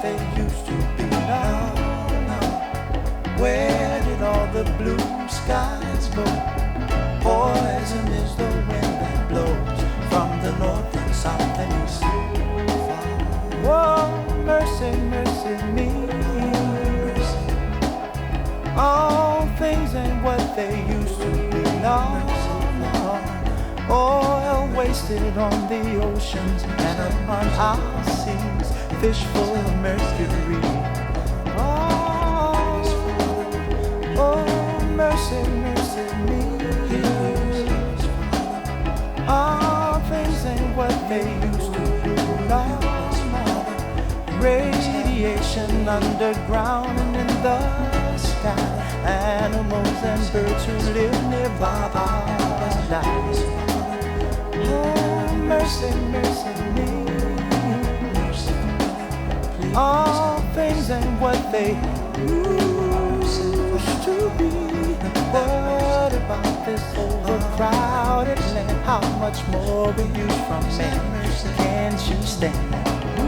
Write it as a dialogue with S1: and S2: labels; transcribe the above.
S1: they used to be. Now, where did all the blue skies go? Poison is the wind that blows from the north and south and east. Oh, mercy, mercy me. All things ain't what they used to be. No, no. Oil wasted on the oceans and upon our seas, fish full of mercury. Oh, oh, mercy, mercy me. All things ain't what they used to be. No, no. Radiation underground and in the sky. Animals and birds who live nearby are dying. Oh, mercy, mercy me. All things ain't what they used to be. What about this overcrowded land? How much more will you from me? Can't you stand?